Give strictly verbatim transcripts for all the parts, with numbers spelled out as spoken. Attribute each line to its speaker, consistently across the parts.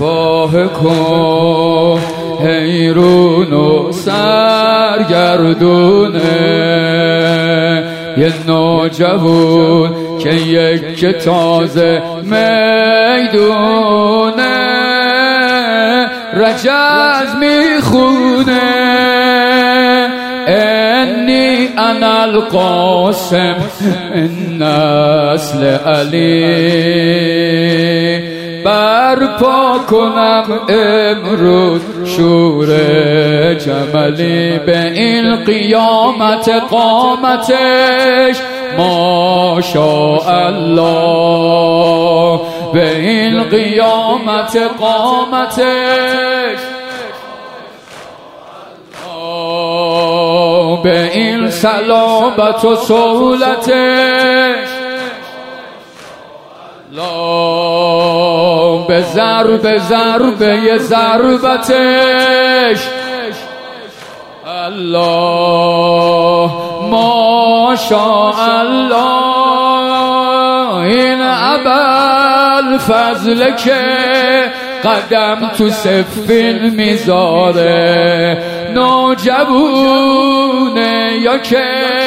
Speaker 1: رفاه کن حیرون و سرگردونه یه نوجوان که یک تازه میدونه رجز میخونه انی انا القاسم من نسل علی برپا کنم امروز شور جملی به این قیامت قامتش ماشاءالله به این قیامت قامتش به این صلابت و سهولتش لا به ضرب ضربه ضربتش الله ماشاءالله این ابوالفضل که قدم تو سفین میذاره نوجوونه یا که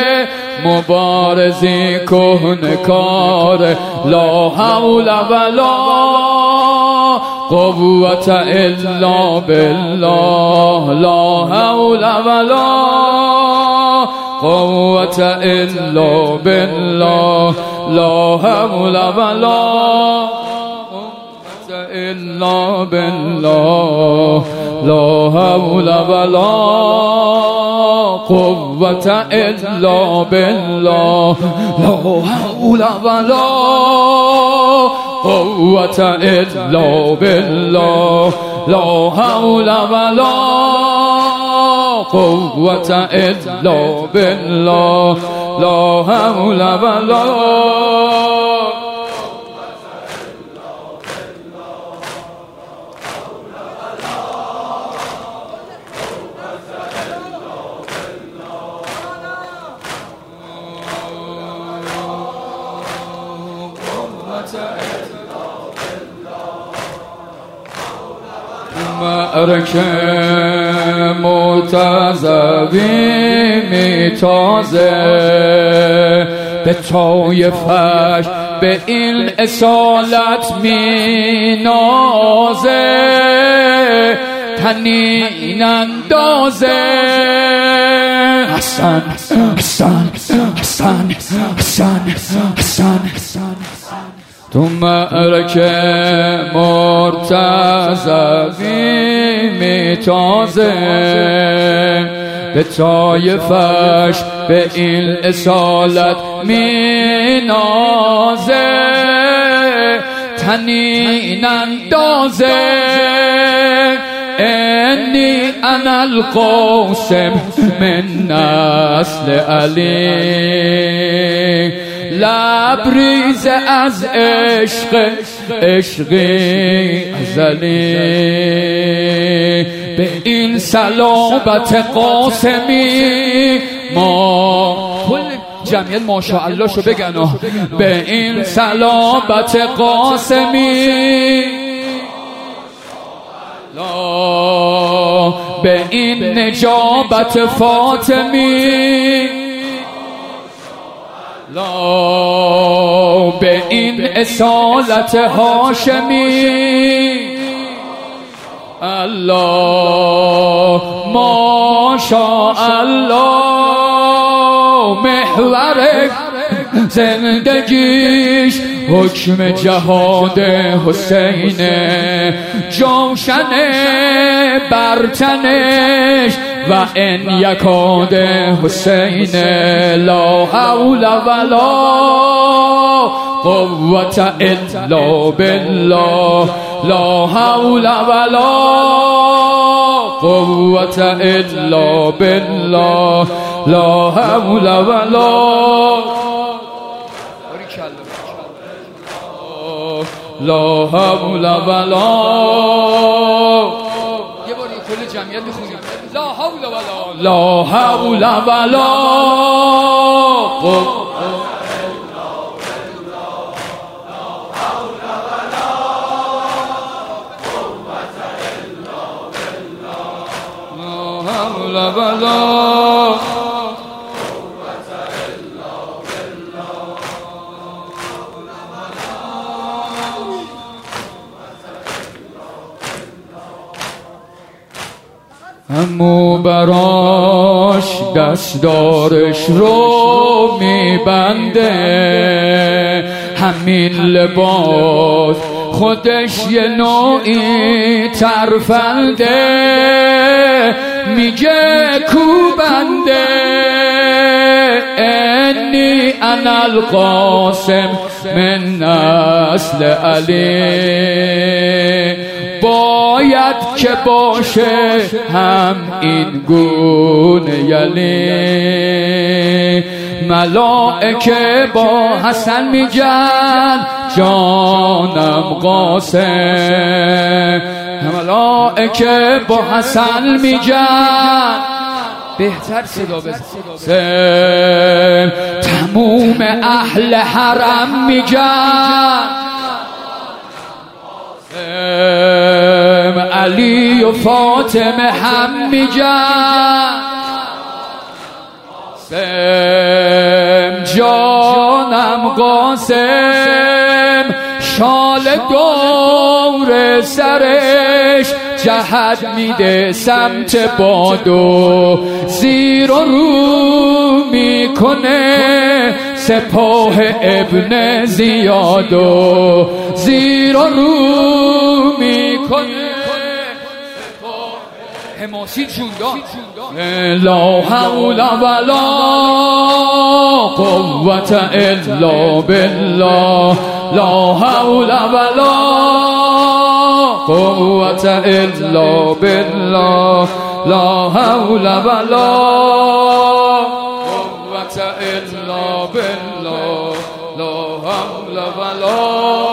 Speaker 1: مبارزی کهنه کاره لا حول ولا قوت الا بالله لا حول ولا قوت الا بالله لا حول ولا إلا بالله لا حول ولا قوة إلا بالله لا حول ولا قوة إلا بالله لا حول ولا قوة إلا بالله لا حول ولا معرکه متضوی میتازه به طایفش به این اصالت مینازه تنین اندازه حسن حسن حسن حسن حسن تو معرکه مرتضوی میتازه به طایفش به این اصالت مینازه تنین اندازه انی انا القاسم من نسل علی لبریز از عشق عشقی ازلی به این صلابت قاسمی ما کل جمعیت ماشاءالله شو بگن به این صلابت قاسمی لا به این نجابت فاطمی لا به این اصالت هاشمی الله ماشاءالله محور زندگیش حکم جهاد حسین جوشن برتنش و ان یکاد حسین لا حول ولا قوة الا بالله لا حول ولا قوة الا بالله لا حول ولا لا حول ولا یه بار کل جمعیت بخونیم لا حول ولا لا حول ولا ولا امو براش دستارش رو میبنده، همین لباس خودش یه نوعی ترفنده، میگه کوبنده انی انا القاسم من نسل علی، باید که باشه هم این گونه یلی. ملائکه با حسن میگن جانم قاسم، ملائکه با حسن میگن بهتر صدا بزن، تموم اهل حرم میگن علی و فاطمه هم میگن جانم قاسم، شال دور سرش جهت میده سمت بادو، زیر و رو میکنه سپاه ابن زیادو، زیر و رو میکنه حماسی جوندان. لا حول ولا قوة الا بالله، لا حول ولا قوة الا بالله، لا حول ولا قوة الا بالله، لا حول ولا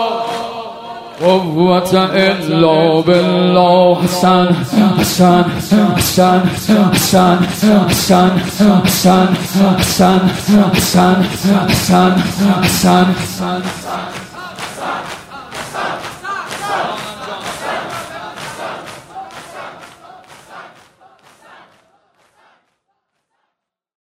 Speaker 1: قوة الا بالله. حسن حسن حسن حسن حسن حسن حسن حسن حسن حسن